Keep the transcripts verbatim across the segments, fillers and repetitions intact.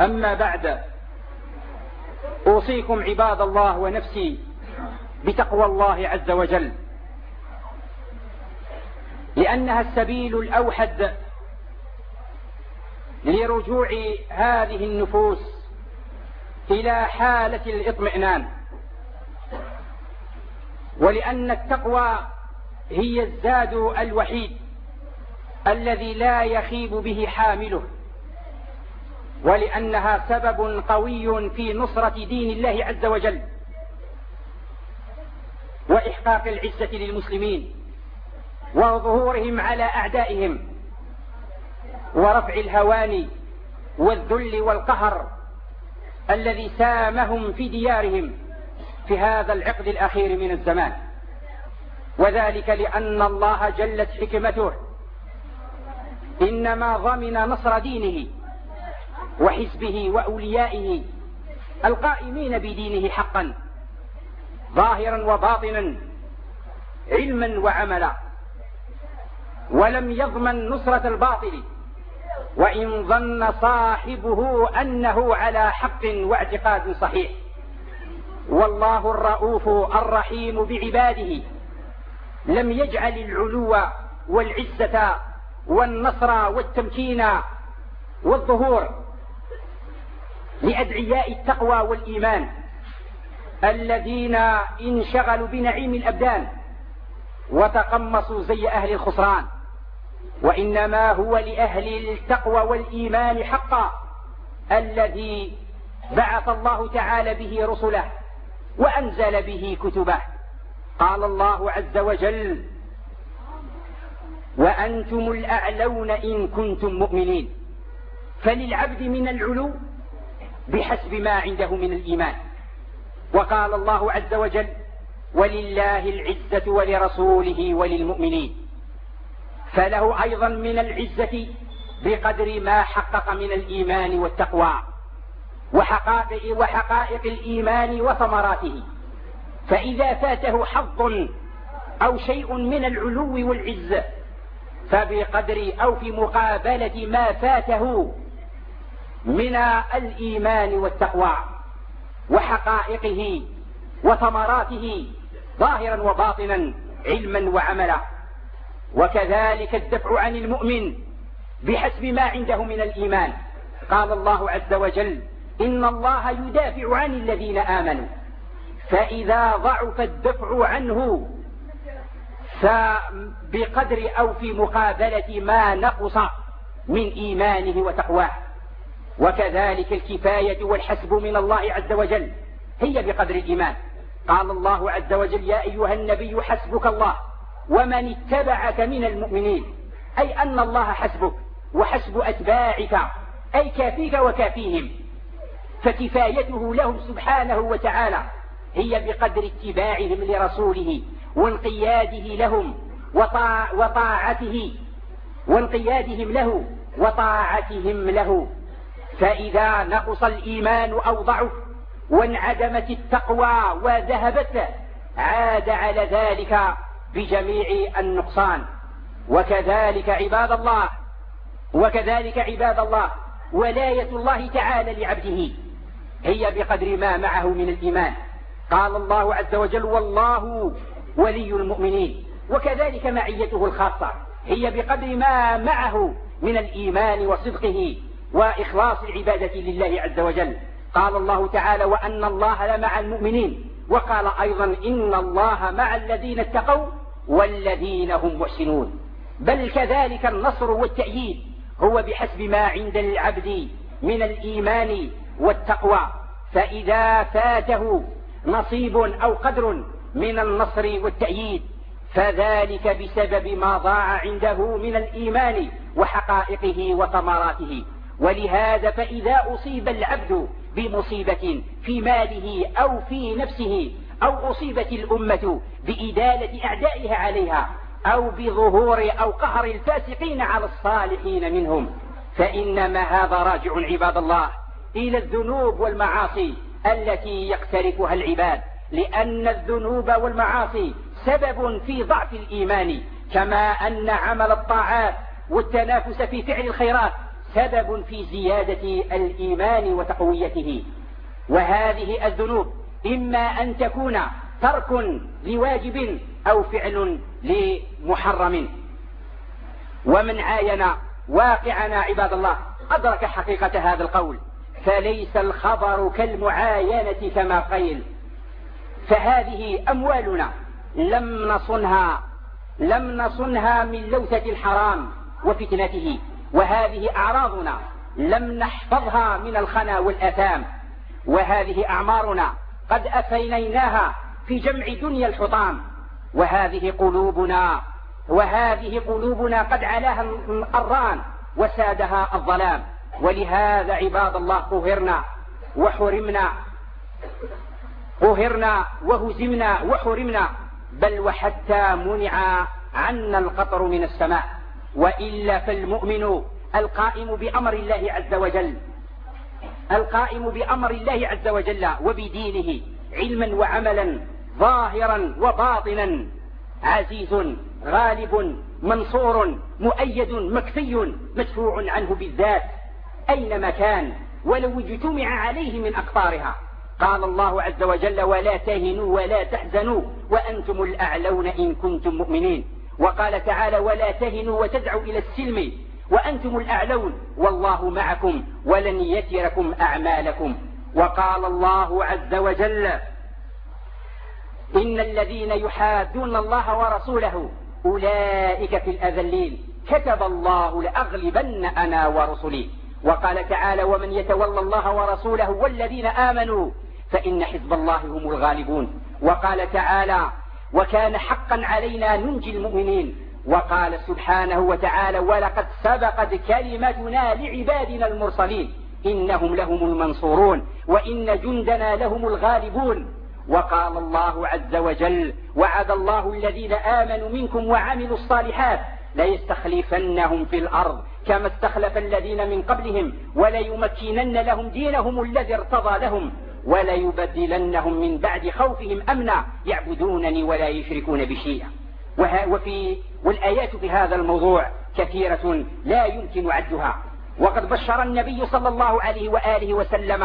أما بعد، أوصيكم عباد الله ونفسي بتقوى الله عز وجل، لأنها السبيل الأوحد لرجوع هذه النفوس إلى حالة الاطمئنان، ولأن التقوى هي الزاد الوحيد الذي لا يخيب به حامله، ولأنها سبب قوي في نصرة دين الله عز وجل وإحقاق العزة للمسلمين وظهورهم على أعدائهم ورفع الهوان والذل والقهر الذي سامهم في ديارهم في هذا العقد الأخير من الزمان. وذلك لأن الله جلت حكمته إنما ضمن نصر دينه وحزبه وأوليائه القائمين بدينه حقا ظاهرا وباطنا علما وعملا، ولم يضمن نصرة الباطل وإن ظن صاحبه أنه على حق واعتقاد صحيح. والله الرؤوف الرحيم بعباده لم يجعل العلو والعزة والنصر والتمكين والظهور لأدعياء التقوى والإيمان الذين انشغلوا بنعيم الأبدان وتقمصوا زي أهل الخسران، وإنما هو لأهل التقوى والإيمان حقا الذي بعث الله تعالى به رسله وأنزل به كتبه. قال الله عز وجل: وأنتم الأعلون إن كنتم مؤمنين. فللعبد من العلو بحسب ما عنده من الإيمان. وقال الله عز وجل: ولله العزة ولرسوله وللمؤمنين. فله أيضا من العزة بقدر ما حقق من الإيمان والتقوى وحقائق, وحقائق الإيمان وثمراته. فإذا فاته حظ أو شيء من العلو والعزة فبقدر أو في مقابلة ما فاته من الإيمان والتقوى وحقائقه وثمراته ظاهرا وباطنا علما وعملا. وكذلك الدفع عن المؤمن بحسب ما عنده من الإيمان. قال الله عز وجل: إن الله يدافع عن الذين آمنوا. فإذا ضعف الدفع عنه فبقدر أو في مقابلة ما نقص من إيمانه وتقواه. وكذلك الكفاية والحسب من الله عز وجل هي بقدر الإيمان. قال الله عز وجل: يا أيها النبي حسبك الله ومن اتبعك من المؤمنين. أي أن الله حسبك وحسب أتباعك، أي كافيك وكافيهم. فكفايته لهم سبحانه وتعالى هي بقدر اتباعهم لرسوله وانقياده لهم وطاع وطاعته وانقيادهم له وطاعتهم له. فإذا نقص الإيمان أو ضعف وانعدمت التقوى وذهبت عاد على ذلك بجميع النقصان. وكذلك عباد الله وكذلك عباد الله ولاية الله تعالى لعبده هي بقدر ما معه من الإيمان. قال الله عز وجل: والله ولي المؤمنين. وكذلك معيته الخاصة هي بقدر ما معه من الإيمان وصدقه وإخلاص العبادة لله عز وجل. قال الله تعالى: وأن الله لمع المؤمنين. وقال أيضا: إن الله مع الذين اتقوا والذين هم محسنون. بل كذلك النصر والتأييد هو بحسب ما عند العبد من الإيمان والتقوى. فإذا فاته نصيب أو قدر من النصر والتأييد فذلك بسبب ما ضاع عنده من الإيمان وحقائقه وثمراته. ولهذا فإذا أصيب العبد بمصيبة في ماله أو في نفسه أو أصيبت الأمة بإدالة أعدائها عليها أو بظهور أو قهر الفاسقين على الصالحين منهم فإنما هذا راجع عباد الله إلى الذنوب والمعاصي التي يقترفها العباد، لأن الذنوب والمعاصي سبب في ضعف الإيمان، كما أن عمل الطاعات والتنافس في فعل الخيرات سبب في زيادة الإيمان وتقويته. وهذه الذنوب إما أن تكون ترك لواجب أو فعل لمحرم. ومن عاين واقعنا عباد الله أدرك حقيقة هذا القول، فليس الخبر كالمعاينة كما قيل. فهذه أموالنا لم نصنها لم نصنها من لوثة الحرام وفتنته، وهذه أعراضنا لم نحفظها من الخنا والآثام، وهذه أعمارنا قد أفنيناها في جمع دنيا الحطام، وهذه قلوبنا وهذه قلوبنا قد علاها الران وسادها الظلام. ولهذا عباد الله قهرنا وحرمنا قهرنا وهزمنا وحرمنا، بل وحتى منع عنا القطر من السماء. وإلا فالمؤمن القائم بأمر الله عز وجل القائم بأمر الله عز وجل وبدينه علما وعملا ظاهرا وباطنا عزيز غالب منصور مؤيد مكفي مدفوع عنه بالذات أينما كان ولو اجتمع عليه من أقطارها. قال الله عز وجل: ولا تهنوا ولا تحزنوا وأنتم الأعلون إن كنتم مؤمنين. وقال تعالى: ولا تهنوا وتدعوا إلى السلم وأنتم الأعلون والله معكم ولن يتركم أعمالكم. وقال الله عز وجل: إن الذين يحادون الله ورسوله أولئك في الأذلين كتب الله لأغلبن أنا ورسلي. وقال تعالى: ومن يتولى الله ورسوله والذين آمنوا فإن حزب الله هم الغالبون. وقال تعالى: وكان حقا علينا ننجي المؤمنين. وقال سبحانه وتعالى: ولقد سبقت كلمتنا لعبادنا المرسلين إنهم لهم المنصورون وإن جندنا لهم الغالبون. وقال الله عز وجل: وعد الله الذين آمنوا منكم وعملوا الصالحات ليستخلفنهم في الأرض كما استخلف الذين من قبلهم وليمكنن لهم دينهم الذي ارتضى لهم وليبدلنهم من بعد خوفهم أمنا يعبدونني ولا يشركون بشيئا. وفي والآيات في هذا الموضوع كثيرة لا يمكن عدها. وقد بشر النبي صلى الله عليه وآله وسلم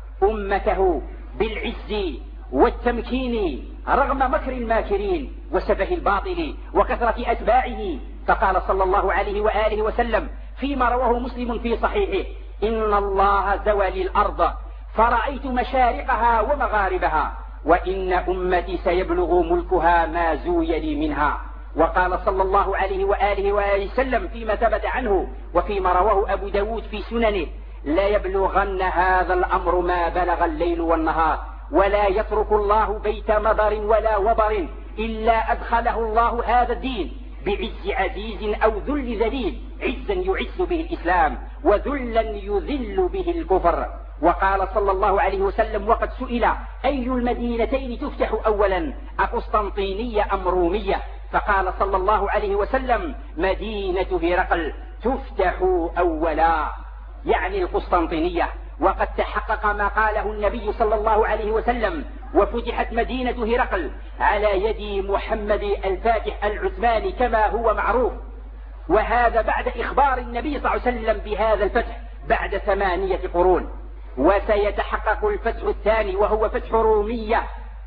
أمته بالعز والتمكين رغم مكر الماكرين وسفه الباطل وكثرة أتباعه. فقال صلى الله عليه وآله وسلم فيما رواه مسلم في صحيحه: إن الله زوى لي الأرض فرأيت مشارقها ومغاربها وإن أمتي سيبلغ ملكها ما زوي لي منها. وقال صلى الله عليه وآله وسلم فيما ثبت عنه وفيما رواه أبو داود في سننه: لا يبلغن هذا الأمر ما بلغ الليل والنهار ولا يترك الله بيت مضر ولا وبر إلا أدخله الله هذا الدين بعز عزيز أو ذل ذليل، عزا يعز به الإسلام وذلا يذل به الكفر. وقال صلى الله عليه وسلم: وقد سئل أي المدينتين تفتح أولا أقسطنطينية أم رومية؟ فقال صلى الله عليه وسلم: مدينة هرقل تفتح أولا، يعني القسطنطينية. وقد تحقق ما قاله النبي صلى الله عليه وسلم، وفتحت مدينة هرقل على يد محمد الفاتح العثماني كما هو معروف. وهذا بعد إخبار النبي صلى الله عليه وسلم بهذا الفتح بعد ثمانية قرون. وسيتحقق الفتح الثاني وهو فتح رومية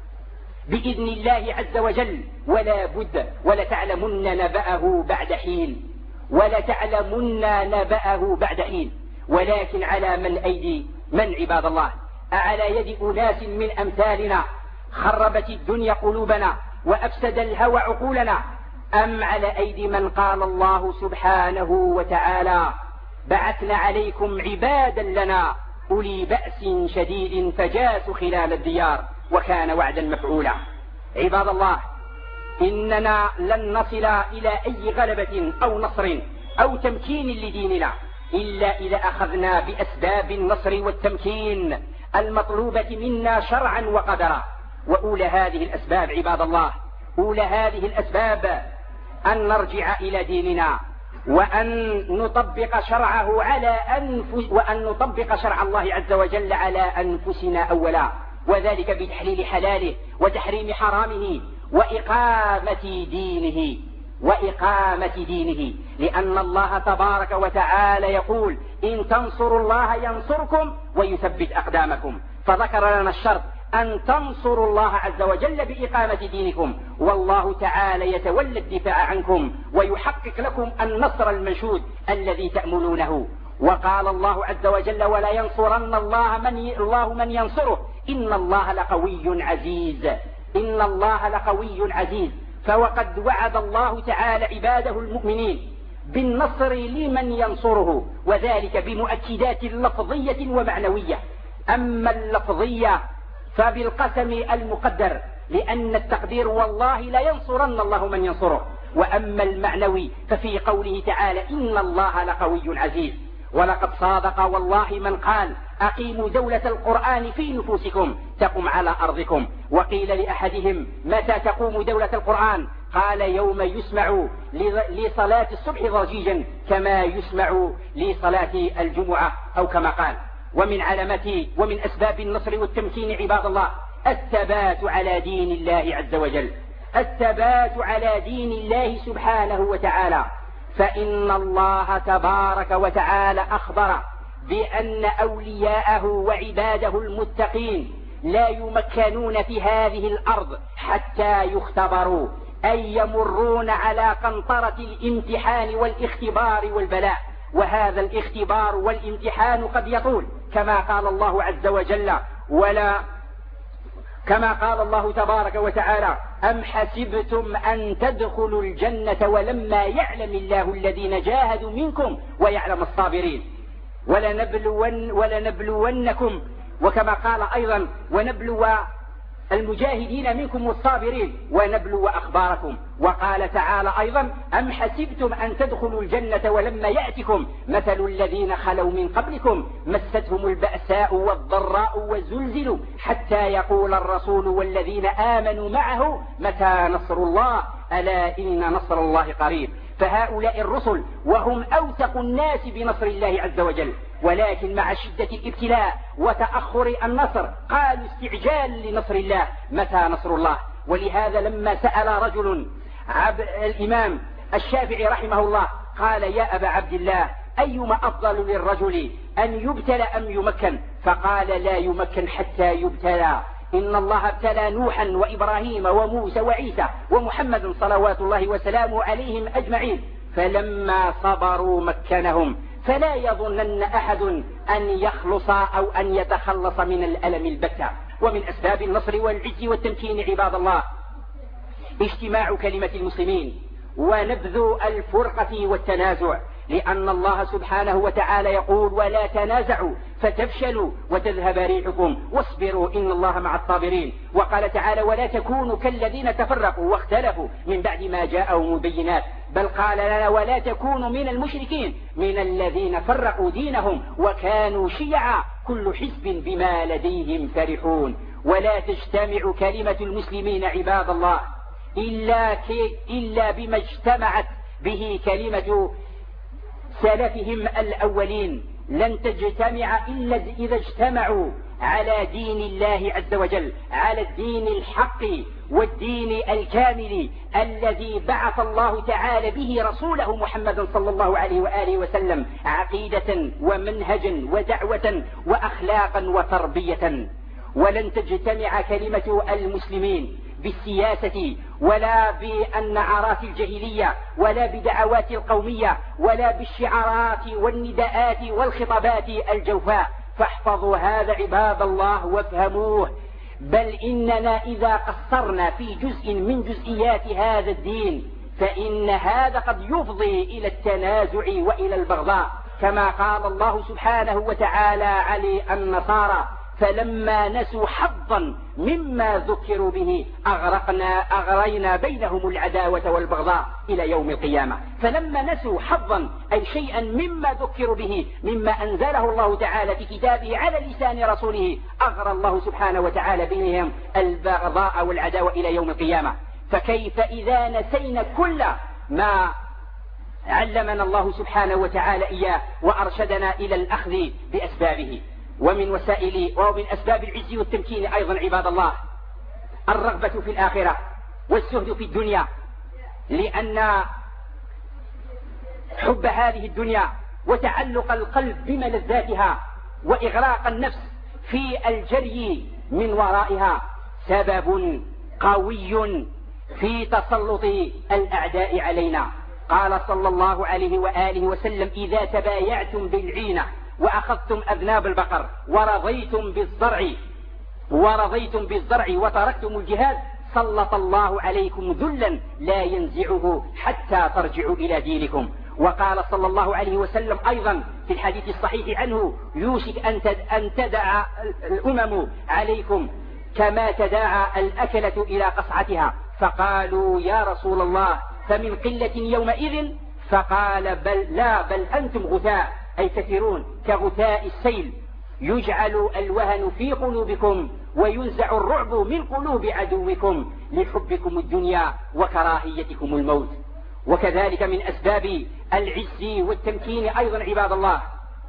بإذن الله عز وجل، ولا بد ولتعلمن نبأه بعد حين ولتعلمن نبأه بعد حين. ولكن على من أيدي من عباد الله؟ أعلى يد أناس من أمثالنا خربت الدنيا قلوبنا وأفسد الهوى عقولنا، أم على أيدي من قال الله سبحانه وتعالى: بعثنا عليكم عبادا لنا أولي بأس شديد فجاسوا خلال الديار وكان وعدا مفعولا. عباد الله، إننا لن نصل إلى أي غلبة أو نصر أو تمكين لديننا إلا إذا أخذنا بأسباب النصر والتمكين المطلوبة منا شرعا وقدرا. وأولى هذه الأسباب عباد الله أولى هذه الأسباب أن نرجع إلى ديننا وأن نطبق شرعه على أنفس وأن نطبق شرع الله عز وجل على أنفسنا أولا، وذلك بتحليل حلاله وتحريم حرامه وإقامة دينه. وإقامة دينه، لأن الله تبارك وتعالى يقول إن تنصروا الله ينصركم ويثبت أقدامكم، فذكر لنا الشرط أن تنصروا الله عز وجل بإقامة دينكم، والله تعالى يتولى الدفاع عنكم ويحقق لكم النصر المنشود الذي تأملونه. وقال الله عز وجل ولا ينصرن الله من, الله من ينصره إن الله لقوي عزيز، إن الله لقوي عزيز. فوقد وعد الله تعالى عباده المؤمنين بالنصر لمن ينصره، وذلك بمؤكدات لفظية ومعنوية. أما اللفظية فبالقسم المقدر، لأن التقدير والله لا ينصرن الله من ينصره. وأما المعنوي ففي قوله تعالى إن الله لقوي عزيز. ولقد صادق والله من قال أقيموا دولة القرآن في نفوسكم تقم على أرضكم. وقيل لأحدهم متى تقوم دولة القرآن؟ قال يوم يسمع لصلاة الصبح ضجيجا كما يسمع لصلاة الجمعة أو كما قال. ومن علامات ومن أسباب النصر والتمكين عباد الله الثبات على دين الله عز وجل، الثبات على دين الله سبحانه وتعالى. فإن الله تبارك وتعالى أخبر بأن أولياءه وعباده المتقين لا يمكنون في هذه الأرض حتى يختبروا، أي يمرون على قنطرة الامتحان والاختبار والبلاء. وهذا الاختبار والامتحان قد يطول كما قال الله عز وجل ولا كما قال الله تبارك وتعالى أم حسبتم أن تدخلوا الجنة ولما يعلم الله الذين جاهدوا منكم ويعلم الصابرين ولنبلون ولنبلونكم، وكما قال أيضا ونبلو المجاهدين منكم والصابرين ونبلو أخباركم. وقال تعالى أيضا أم حسبتم أن تدخلوا الجنة ولما يأتكم مثل الذين خلوا من قبلكم مستهم البأساء والضراء وزلزلوا حتى يقول الرسول والذين آمنوا معه متى نصر الله ألا إن نصر الله قريب. فهؤلاء الرسل وهم أوثق الناس بنصر الله عز وجل، ولكن مع شدة الابتلاء وتأخر النصر قالوا استعجال لنصر الله متى نصر الله. ولهذا لما سأل رجل الإمام الشافعي رحمه الله قال يا أبا عبد الله أيما أفضل للرجل أن يبتلى أم يمكن؟ فقال لا يمكن حتى يبتلى. إن الله ابتلى نوحا وإبراهيم وموسى وعيسى ومحمد صلوات الله وسلامه عليهم أجمعين، فلما صبروا مكنهم. فلا يظنن أحد أن يخلص أو أن يتخلص من الألم البتة. ومن أسباب النصر والعز والتمكين عباد الله اجتماع كلمة المسلمين ونبذ الفرقة والتنازع، لأن الله سبحانه وتعالى يقول ولا تنازعوا فتفشلوا وتذهب ريحكم واصبروا إن الله مع الصابرين. وقال تعالى ولا تكونوا كالذين تفرقوا واختلفوا من بعد ما جاءهم البينات، بل قال لنا ولا تكونوا من المشركين من الذين فرقوا دينهم وكانوا شيعا كل حزب بما لديهم فرحون. ولا تجتمع كلمة المسلمين عباد الله إلا, إلا بما اجتمعت به كلمة سلفهم الأولين، لن تجتمع إلا إذا اجتمعوا على دين الله عز وجل، على الدين الحق والدين الكامل الذي بعث الله تعالى به رسوله محمد صلى الله عليه وآله وسلم عقيدة ومنهجا ودعوة وأخلاقا وتربية. ولن تجتمع كلمة المسلمين بالسياسة ولا بالنعرات الجاهلية ولا بدعوات القومية ولا بالشعارات والنداءات والخطابات الجوفاء. فاحفظوا هذا عباد الله وافهموه، بل إننا إذا قصرنا في جزء من جزئيات هذا الدين فإن هذا قد يفضي إلى التنازع وإلى البغضاء، كما قال الله سبحانه وتعالى على النصارى فلما نسوا حظا مما ذكروا به أغرقنا أغرينا بينهم العداوة والبغضاء إلى يوم القيامة. فلما نسوا حظا أي شيئا مما ذكروا به مما أنزله الله تعالى في كتابه على لسان رسوله أغرى الله سبحانه وتعالى بينهم البغضاء والعداوة إلى يوم القيامة. فكيف إذا نسينا كل ما علمنا الله سبحانه وتعالى إياه وأرشدنا إلى الأخذ بأسبابه. ومن وسائل ومن أسباب العز والتمكين أيضا عباد الله الرغبة في الآخرة والزهد في الدنيا. لأن حب هذه الدنيا وتعلق القلب بملذاتها وإغراق النفس في الجري من ورائها سبب قوي في تسلط الأعداء علينا. قال صلى الله عليه وآله وسلم: إذا تبايعتم بالعينة وأخذتم أذناب البقر ورضيتم بالزرع ورضيتم بالزرع وتركتم الجهاد سلط الله عليكم ذلا لا ينزعه حتى ترجعوا إلى دينكم. وقال صلى الله عليه وسلم أيضا في الحديث الصحيح عنه: يوشك أن تدع الأمم عليكم كما تداعى الأكلة إلى قصعتها. فقالوا: يا رسول الله فمن قلة يومئذ؟ فقال: بل لا بل أنتم غثاء، أي كثيرون كغثاء السيل، يجعل الوهن في قلوبكم وينزع الرعب من قلوب عدوكم لحبكم الدنيا وكراهيتكم الموت. وكذلك من أسباب العز والتمكين أيضا عباد الله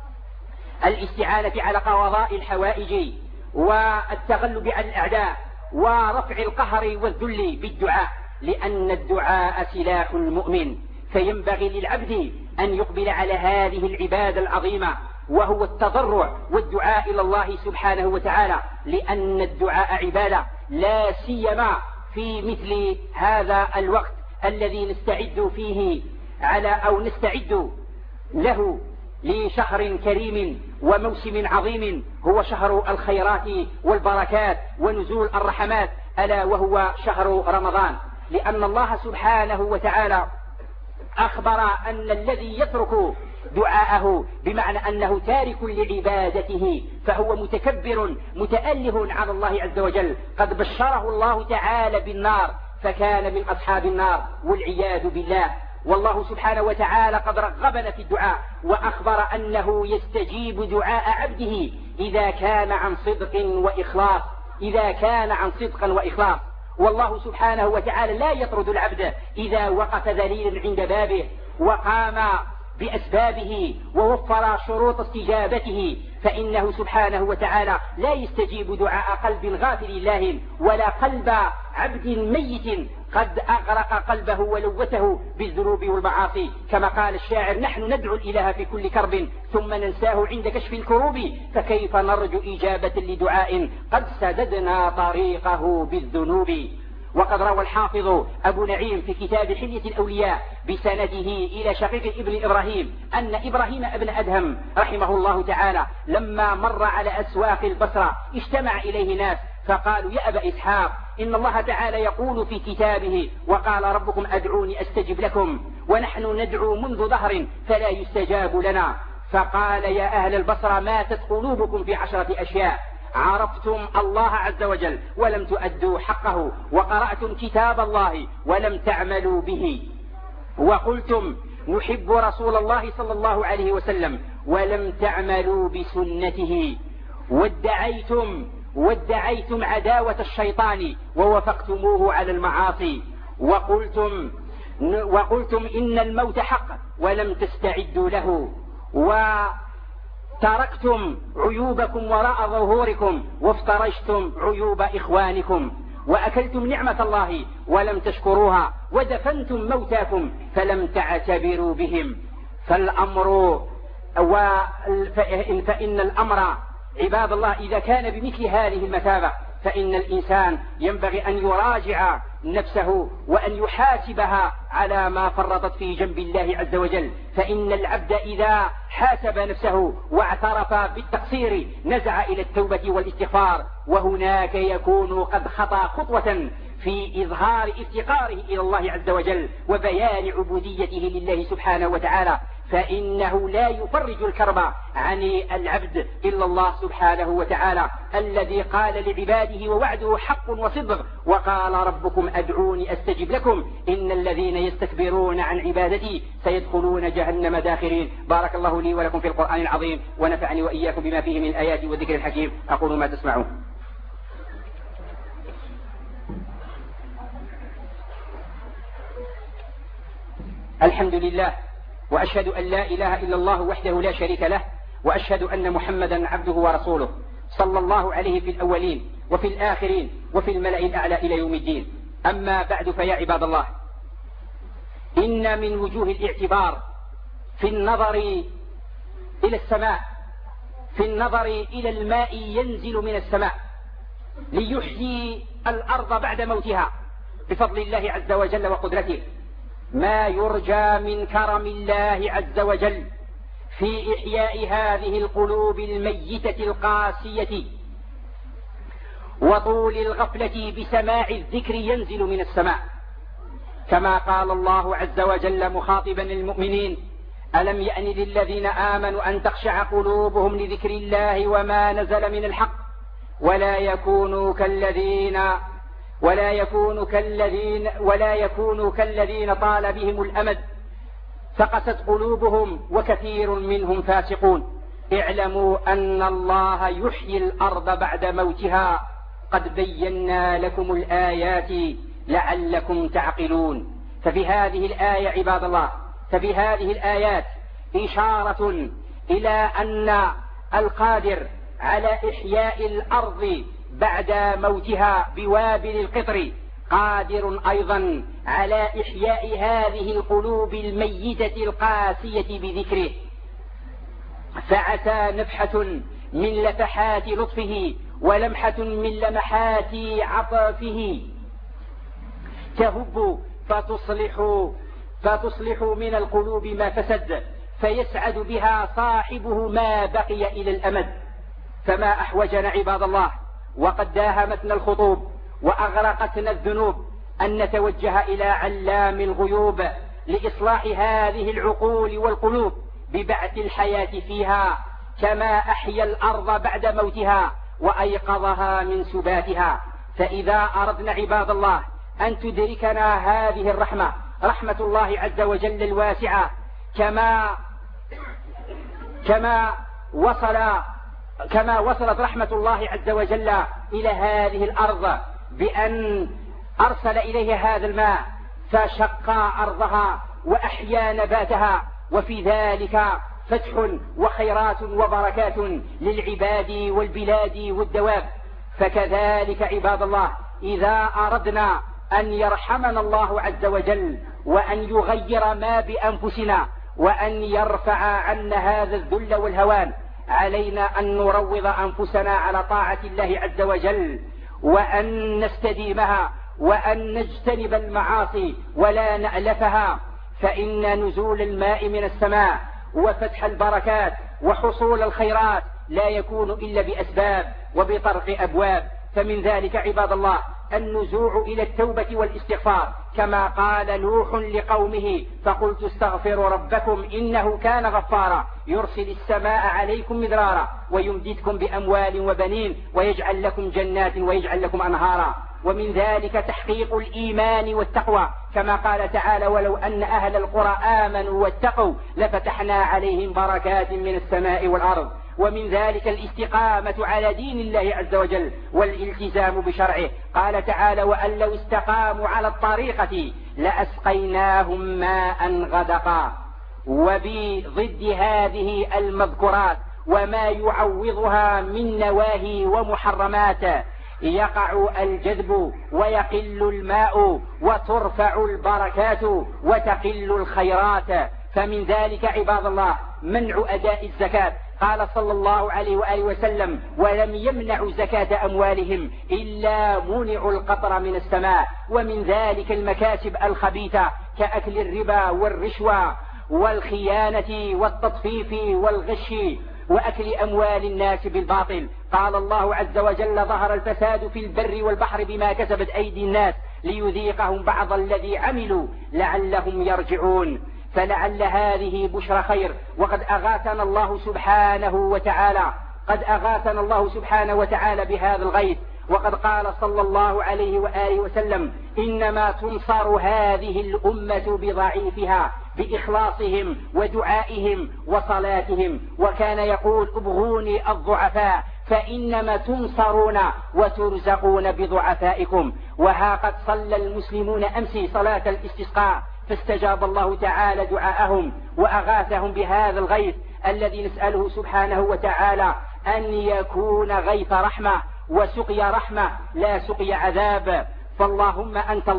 الاستعانة على قضاء الحوائج والتغلب على الأعداء ورفع القهر والذل بالدعاء، لأن الدعاء سلاح المؤمن، فينبغي للعبد أن يقبل على هذه العبادة العظيمة وهو التضرع والدعاء إلى الله سبحانه وتعالى، لأن الدعاء عبادة، لا سيما في مثل هذا الوقت الذي نستعد فيه على أو نستعد له لشهر كريم وموسم عظيم هو شهر الخيرات والبركات ونزول الرحمات، ألا وهو شهر رمضان. لأن الله سبحانه وتعالى أخبر أن الذي يترك دعاءه بمعنى أنه تارك لعبادته فهو متكبر متأله على الله عز وجل، قد بشره الله تعالى بالنار فكان من أصحاب النار والعياذ بالله. والله سبحانه وتعالى قد رغبنا في الدعاء وأخبر أنه يستجيب دعاء عبده إذا كان عن صدق وإخلاص إذا كان عن صدق وإخلاص. والله سبحانه وتعالى لا يطرد العبد إذا وقف ذليلا عند بابه وقام بأسبابه ووفر شروط استجابته، فإنه سبحانه وتعالى لا يستجيب دعاء قلب غافل لاهٍ ولا قلب عبد ميت قد أغرق قلبه ولوته بالذنوب والمعاصي. كما قال الشاعر: نحن ندعو الإله في كل كرب ثم ننساه عند كشف الكروب، فكيف نرجو إجابة لدعاء قد سددنا طريقه بالذنوب. وقد روى الحافظ أبو نعيم في كتاب حلية الأولياء بسنده إلى شقيق ابن إبراهيم أن إبراهيم ابن أدهم رحمه الله تعالى لما مر على أسواق البصرة اجتمع إليه ناس فقالوا: يا أبا إسحاق، إن الله تعالى يقول في كتابه: وقال ربكم أدعوني أستجب لكم، ونحن ندعو منذ ظهر فلا يستجاب لنا. فقال: يا أهل البصرة، ماتت قلوبكم في عشرة أشياء: عرفتم الله عز وجل ولم تؤدوا حقه، وقرأتم كتاب الله ولم تعملوا به، وقلتم نحب رسول الله صلى الله عليه وسلم ولم تعملوا بسنته، وادعيتم وادعيتم عداوة الشيطان ووافقتموه على المعاصي، وقلتم وقلتم إن الموت حق ولم تستعدوا له، وتركتم عيوبكم وراء ظهوركم وافترشتم عيوب إخوانكم، وأكلتم نعمة الله ولم تشكروها، ودفنتم موتاكم فلم تعتبروا بهم. فالأمر فإن الأمر عباد الله إذا كان بمثل هذه المثابة فإن الإنسان ينبغي أن يراجع نفسه وأن يحاسبها على ما فرطت في جنب الله عز وجل. فإن العبد إذا حاسب نفسه واعترف بالتقصير نزع إلى التوبة والاستغفار، وهناك يكون قد خطى خطوة في إظهار افتقاره إلى الله عز وجل وبيان عبوديته لله سبحانه وتعالى، فإنه لا يفرج الكرب عن العبد إلا الله سبحانه وتعالى الذي قال لعباده ووعده حق وصدق: وقال ربكم أدعوني أستجب لكم إن الذين يستكبرون عن عبادتي سيدخلون جهنم داخرين. بارك الله لي ولكم في القرآن العظيم ونفعني وإياكم بما فيه من الآيات والذكر الحكيم. أقول ما تسمعون. الحمد لله، وأشهد أن لا إله إلا الله وحده لا شريك له، وأشهد أن محمدا عبده ورسوله صلى الله عليه في الأولين وفي الآخرين وفي الملأ الأعلى إلى يوم الدين. أما بعد، فيا عباد الله، إن من وجوه الاعتبار في النظر إلى السماء، في النظر إلى الماء ينزل من السماء ليحيي الأرض بعد موتها بفضل الله عز وجل وقدرته، ما يرجى من كرم الله عز وجل في إحياء هذه القلوب الميتة القاسية وطول الغفلة بسماع الذكر ينزل من السماء، كما قال الله عز وجل مخاطبا المؤمنين: ألم يأن للذين آمنوا أن تخشع قلوبهم لذكر الله وما نزل من الحق ولا يكونوا كالذين ولا يكونوا كالذين ولا يكونوا كالذين طال بهم الأمد فقست قلوبهم وكثير منهم فاسقون. اعلموا أن الله يحيي الأرض بعد موتها قد بينا لكم الآيات لعلكم تعقلون. ففي هذه الآية عباد الله، ففي هذه الآيات إشارة إلى أن القادر على إحياء الأرض بعد موتها بوابل القطر قادر أيضا على إحياء هذه القلوب الميتة القاسية بذكره. فعسى نفحة من لفحات لطفه ولمحة من لمحات عطفه تهب فتصلح فتصلح من القلوب ما فسد فيسعد بها صاحبه ما بقي إلى الأمد. فما أحوجنا عباد الله وقد داهمتنا الخطوب وأغرقتنا الذنوب أن نتوجه إلى علام الغيوب لإصلاح هذه العقول والقلوب ببعث الحياة فيها كما أحيا الأرض بعد موتها وأيقظها من سباتها. فإذا أردنا عباد الله أن تدركنا هذه الرحمة، رحمة الله عز وجل الواسعة، كما كما وصل كما وصلت رحمة الله عز وجل إلى هذه الأرض بأن أرسل إليها هذا الماء فشق أرضها وأحيا نباتها، وفي ذلك فتح وخيرات وبركات للعباد والبلاد والدواب. فكذلك عباد الله إذا أردنا أن يرحمنا الله عز وجل وأن يغير ما بأنفسنا وأن يرفع عنا هذا الذل والهوان علينا أن نروض أنفسنا على طاعة الله عز وجل وأن نستديمها وأن نجتنب المعاصي ولا نألفها. فإن نزول الماء من السماء وفتح البركات وحصول الخيرات لا يكون إلا بأسباب وبطرق أبواب. فمن ذلك عباد الله النزوع إلى التوبة والاستغفار، كما قال نوح لقومه: فقلت استغفروا ربكم إنه كان غفارا يرسل السماء عليكم مدرارا ويمددكم بأموال وبنين ويجعل لكم جنات ويجعل لكم أنهارا. ومن ذلك تحقيق الإيمان والتقوى، كما قال تعالى: ولو أن أهل القرى آمنوا واتقوا لفتحنا عليهم بركات من السماء والأرض. ومن ذلك الاستقامة على دين الله عز وجل والالتزام بشرعه، قال تعالى: وأن لو استقاموا على الطريقة لأسقيناهم ماء غدقا. وبضد هذه المذكورات وما يعوضها من نواهي ومحرمات يقع الجذب ويقل الماء وترفع البركات وتقل الخيرات. فمن ذلك عباد الله منع أداء الزكاة، قال صلى الله عليه وآله وسلم: ولم يمنعوا زكاة أموالهم إلا منعوا القطر من السماء. ومن ذلك المكاسب الخبيثة كأكل الربا والرشوة والخيانة والتطفيف والغش وأكل أموال الناس بالباطل. قال الله عز وجل: ظهر الفساد في البر والبحر بما كسبت أيدي الناس ليذيقهم بعض الذي عملوا لعلهم يرجعون. فلعل هذه بشرى خير، وقد أغاثنا الله سبحانه وتعالى قد أغاثنا الله سبحانه وتعالى بهذا الغيث. وقد قال صلى الله عليه وآله وسلم: إنما تنصر هذه الأمة بضعيفها بإخلاصهم ودعائهم وصلاتهم. وكان يقول: ابغوني الضعفاء فإنما تنصرون وترزقون بضعفائكم. وها قد صلى المسلمون أمس صلاة الاستسقاء فاستجاب الله تعالى دعاءهم وأغاثهم بهذا الغيث الذي نسأله سبحانه وتعالى أن يكون غيث رحمة وسقي رحمة لا سقي عذاب. فاللهم أنت الله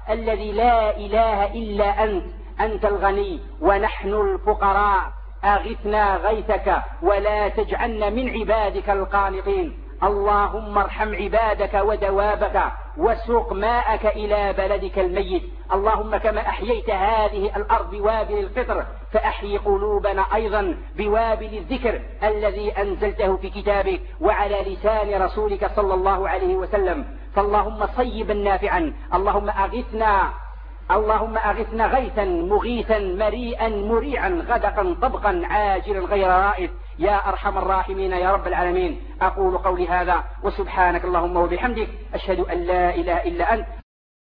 الذي لا إله إلا أنت، أنت الغني ونحن الفقراء، أغثنا غيثك ولا تجعلنا من عبادك القانطين. اللهم ارحم عبادك ودوابك وسوق ماءك إلى بلدك الميت. اللهم كما أحييت هذه الأرض بوابل الفطر فأحيي قلوبنا أيضا بوابل الذكر الذي أنزلته في كتابك وعلى لسان رسولك صلى الله عليه وسلم. فاللهم صيبا نافعا، اللهم أغثنا اللهم أغثنا غيثا مغيثا مريئا مريعا غدقا طبقا عاجلا غير رائد يا أرحم الراحمين يا رب العالمين. أقول قولي هذا وسبحانك اللهم وبحمدك، أشهد أن لا إله إلا أنت،